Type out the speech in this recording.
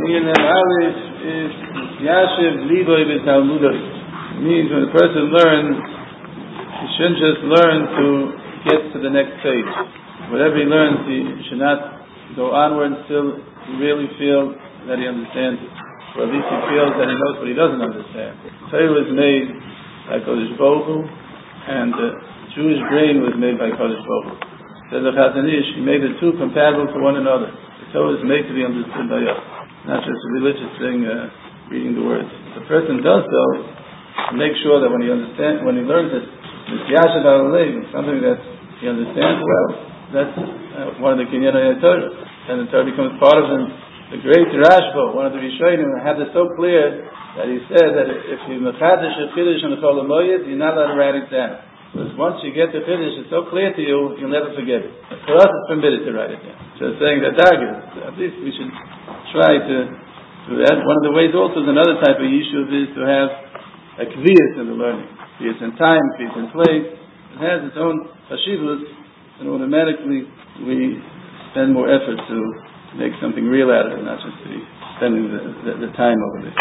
in Aleph is Yashiv Liboy B'Talmudoi. It means when a person learns, he shouldn't just learn to get to the next stage. Whatever he learns, he should not go onward until he really feels that he understands it. Or at least he feels that he knows what he doesn't understand. Torah was made by Kodesh Baruch Hu, and the Jewish brain was made by Kodesh Baruch Hu. Says the Chazon Ish, he made the two compatible to one another. The Torah is made to be understood by us, not just a religious thing, reading the words. If a person does so, make sure that when he learns it, it's Yashav Alev, something that he understands well. That's one of the Kinyanei Torah, and the Torah becomes part of him. The great Rashba, one of the Rishonim, had it so clear that he said that if you mechadish a chiddush on the Chol HaMoed, you're not allowed to write it down. Because once you get the chiddush, it's so clear to you, you'll never forget it. For us, it's permitted to write it down. So saying that at least we should try to do that. One of the ways also is another type of yishuv is to have a kviyas in the learning. Kviyas in time, kviyas in place. It has its own chashivus, and automatically we spend more effort to make something real out of it, not just to be spending the time over this.